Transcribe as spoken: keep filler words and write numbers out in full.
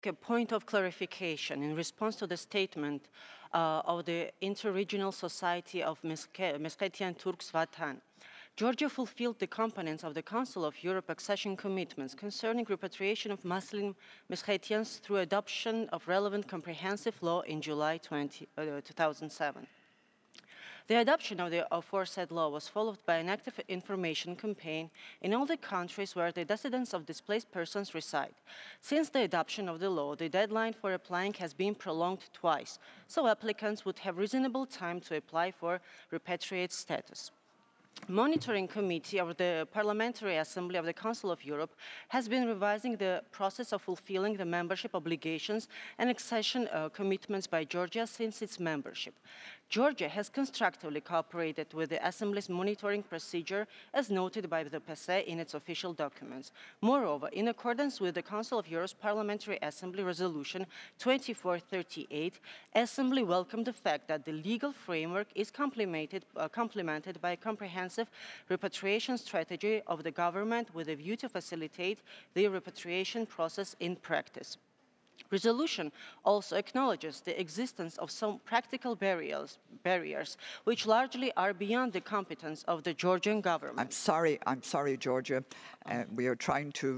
A point of clarification in response to the statement uh, of the Interregional Society of Meskhetian Turks Vatan. Georgia fulfilled the components of the Council of Europe accession commitments concerning repatriation of Muslim Meskhetians through adoption of relevant comprehensive law in July two thousand seven. The adoption of the aforesaid law was followed by an active information campaign in all the countries where the descendants of displaced persons reside. Since the adoption of the law, the deadline for applying has been prolonged twice, so applicants would have reasonable time to apply for repatriate status. Monitoring Committee of the Parliamentary Assembly of the Council of Europe has been revising the process of fulfilling the membership obligations and accession uh, commitments by Georgia since its membership. Georgia has constructively cooperated with the Assembly's monitoring procedure as noted by the P S E in its official documents. Moreover, in accordance with the Council of Europe's Parliamentary Assembly Resolution twenty-four thirty-eight, Assembly welcomed the fact that the legal framework is complemented, uh, complemented by a comprehensive repatriation strategy of the government with a view to facilitate the repatriation process in practice. Resolution also acknowledges the existence of some practical barriers, barriers which largely are beyond the competence of the Georgian government. I'm sorry, I'm sorry, Georgia. Uh, we are trying to